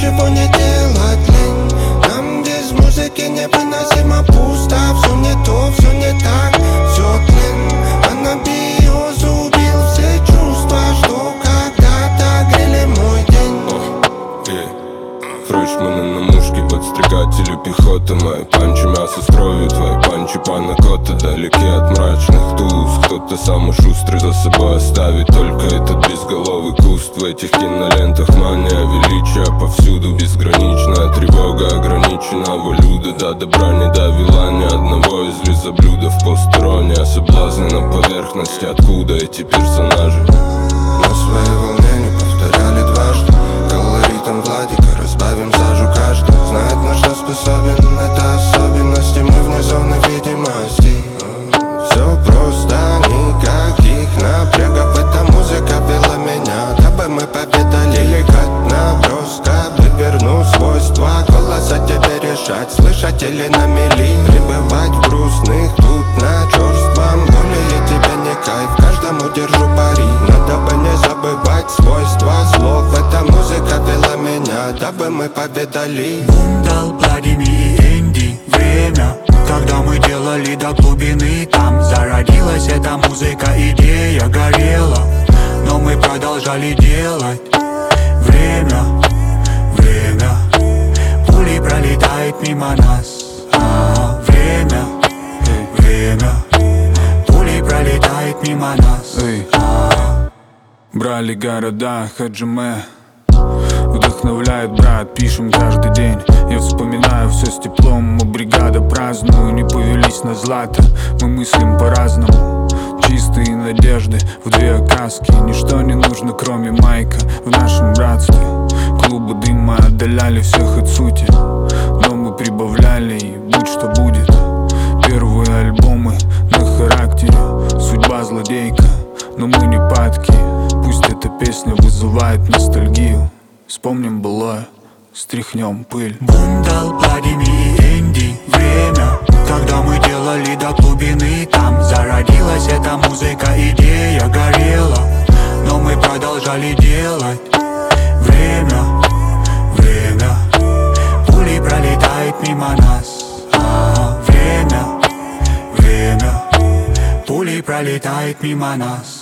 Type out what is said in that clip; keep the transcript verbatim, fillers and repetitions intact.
ничего не делать лень. Нам без музыки невыносимо пусто. Все не то, все не так, все тлен. Анабиоз убил все чувства, что когда-то грели мой день. Фрeshманы на мушке, подстрекатели пехоты. Мои панчи мясо строят, твои панчи панакоты. Далеки от мрачных туз. Кто-то самый шустрый за собой оставит только этот безголовый куст. В этих кинолентах мания величия повсюду. Безграничная тревога ограниченного люда. До добра не довела ни одного из лизоблюдов. Посторонняя соблазны на поверхности. Откуда эти персонажи? На своей волне не повторяли дважды. Колоритом Владика разбавим сажу каждый. Знает, на что способен, это особенности. Мы вне зоны видимости. Все просто, никаких напрягов. Эта музыка вела меня, дабы мы победали. Деликатно, броско, выверну свойства голоса тебе решать, слышать или на мели. Пребывать в грустных, тут на черством. Более тебе не кайф, каждому держу пари. Надо бы не забывать свойства слов. Эта музыка вела меня, дабы мы победали. Бундал, Владимир и Энди. Время, когда мы делали до глубины. Там зародилась эта музыка, идея горела, но мы продолжали делать. Время, время, пули пролетает мимо нас. А, время, время, пули пролетает мимо нас. А. Брали города, хаджиме. Вдохновляет брат, пишем каждый день. Я вспоминаю все с теплом. Мы бригада праздную, не повелись на злато. Мы мыслим по-разному, чистые надежды в две окраски. Ничто не нужно, кроме майка в нашем братстве. Клубы дыма отдаляли всех от сути, но мы прибавляли, и будь что будет. Первые альбомы на характере. Судьба злодейка, но мы не падки. Пусть эта песня вызывает ностальгию. Вспомним былое, стряхнем пыль. Бундал, Владимир и Энди. Время, когда мы делали до глубины. Там зародилась эта музыка, идея горела, но мы продолжали делать. Время, время, пули пролетает мимо нас. А, время, время, пули пролетает мимо нас.